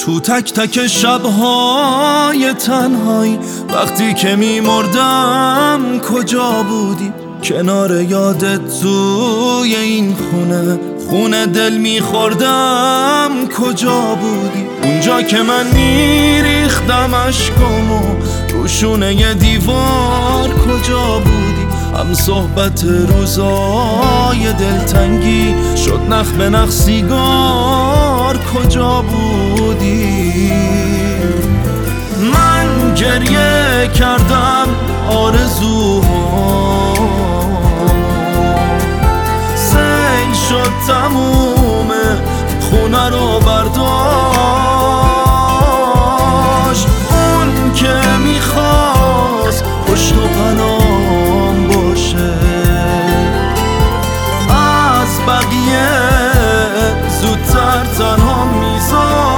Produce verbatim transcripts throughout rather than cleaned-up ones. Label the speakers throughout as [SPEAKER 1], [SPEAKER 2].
[SPEAKER 1] تو تک تک شبهای تنهایی وقتی که میمردم کجا بودی؟ کنار یادت توی این خونه خونه دل میخوردم کجا بودی؟ اونجا که من میریختم عشقامو روشونه ی دیوار کجا بودی؟ هم صحبت روزای دلتنگی شد نخ به نخ سیگار کجا بودی؟ من گریه کردم آرزوها سیل شد تموم خونه رو برداشت. اون که میخواست پشت و پنام باشه از بقیه زودتر تنها میذاشت.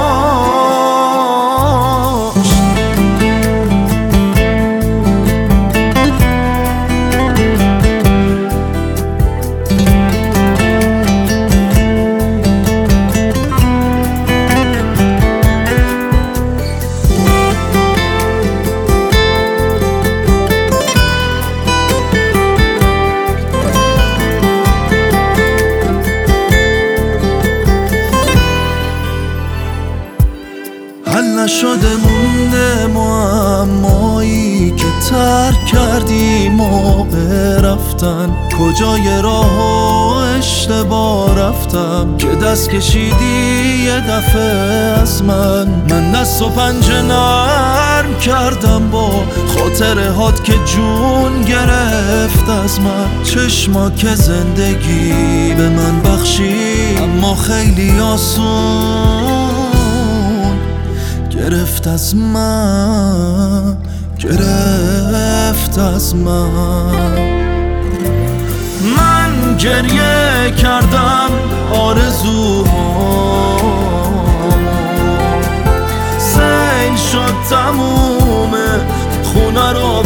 [SPEAKER 1] حل نشده مونده معمایی که ترک کردی موقع رفتن. کجای راه و اشتباه رفتم که دست کشیدی یه دفعه از من. من دست و پنجه نرم کردم با خاطره هات که جون گرفت از من. چشما که زندگی به من بخشی اما خیلی آسون گرفت از من گرفت از من. من گریه کردم آرزوها سیل شد تموم خونه رو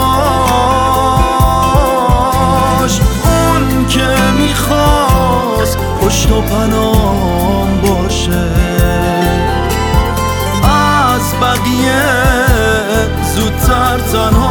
[SPEAKER 1] برداشت. اون که میخواست پشت و پنام باشه از بقیه زودتر تنها